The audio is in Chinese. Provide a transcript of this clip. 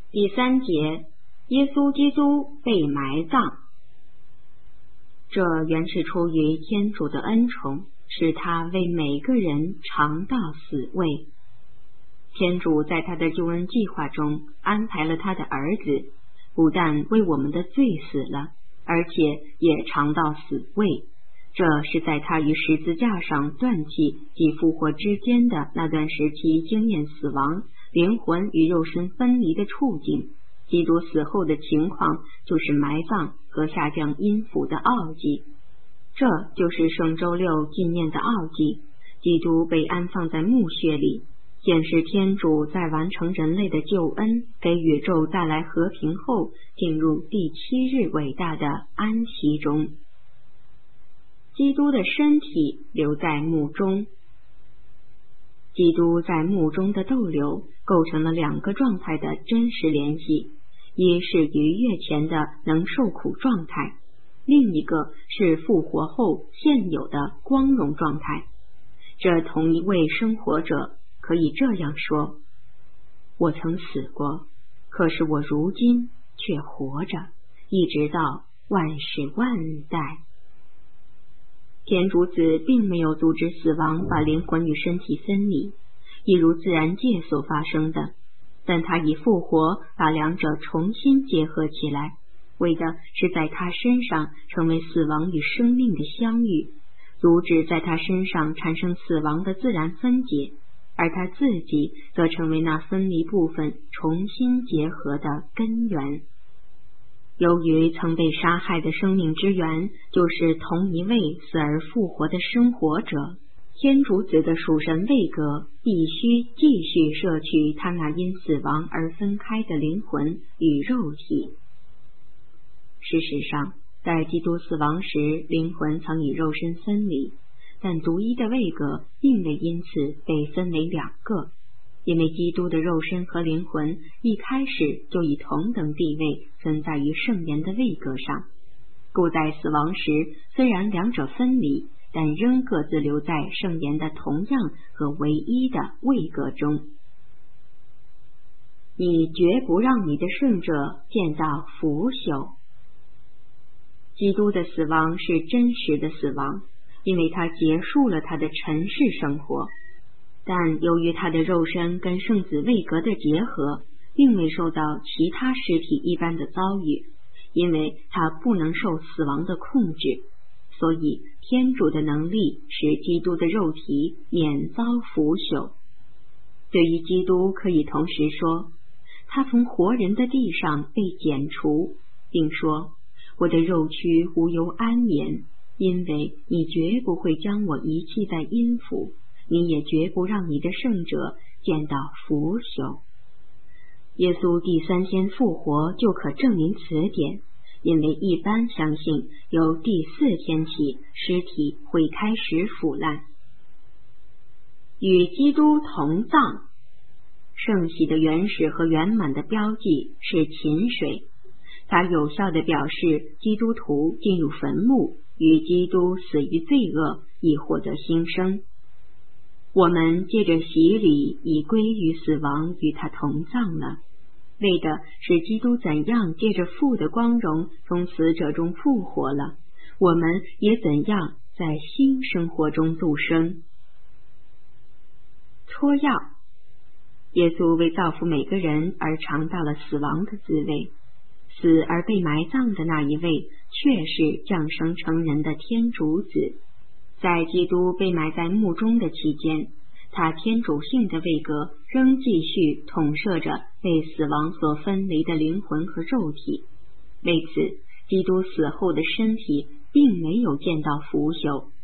第3节，耶稣基督被埋葬。这原是出于天主的恩宠，使他为每个人尝到死味。天主在他的救恩计划中安排了他的儿子，不但为我们的罪死了，而且也尝到死味。这是在他于十字架上断气及复活之间的那段时期经验死亡、灵魂与肉身分离的处境。基督死后的情况就是埋葬和下降阴府的奥迹，这就是圣周六纪念的奥迹。基督被安放在墓穴里，显示天主在完成人类的救恩，给宇宙带来和平后，进入第7日伟大的安息中。基督的身体留在墓中。基督在墓中的逗留构成了2个状态的真实联系，一是逾越前的能受苦状态，另一个是复活后现有的光荣状态。这同一位生活者可以这样说：我曾死过，可是我如今却活着，一直到万世万代。天主子并没有阻止死亡把灵魂与身体分离，一如自然界所发生的，但他以复活把2者重新结合起来，为的是在他身上成为死亡与生命的相遇，阻止在他身上产生死亡的自然分解，而他自己则成为那分离部分重新结合的根源。由于曾被杀害的生命之源就是同一位死而复活的生活者，天主子的属神位格必须继续摄取他那因死亡而分开的灵魂与肉体。事实上，在基督死亡时，灵魂曾与肉身分离，但独一的位格并未因此被分为2个，因为基督的肉身和灵魂一开始就以同等地位存在于圣言的位格上，故在死亡时虽然2者分离，但仍各自留在圣言的同样和唯一的位格中。你绝不让你的圣者见到腐朽。基督的死亡是真实的死亡，因为他结束了他的尘世生活，但由于他的肉身跟圣子位格的结合，并未受到其他尸体一般的遭遇，因为他不能受死亡的控制，所以天主的能力使基督的肉体免遭腐朽。对于基督可以同时说，他从活人的地上被剪除，并说，我的肉躯无由安眠，因为你绝不会将我遗弃在阴府，你也绝不让你的圣者见到腐朽。耶稣第3天复活就可证明此点，因为一般相信由第4天起尸体会开始腐烂。与基督同葬，圣洗的原始和圆满的标记是琴水，它有效地表示基督徒进入坟墓，与基督死于罪恶，以获得新生。我们借着洗礼已归于死亡，与他同葬了，为的是基督怎样借着父的光荣从死者中复活了，我们也怎样在新生活中度生。搓药，耶稣为造福每个人而尝到了死亡的滋味，死而被埋葬的那一位却是降生成人的天主子。在基督被埋在墓中的期间，他天主性的位格仍继续统摄着被死亡所分离的灵魂和肉体，为此基督死后的身体并没有见到腐朽，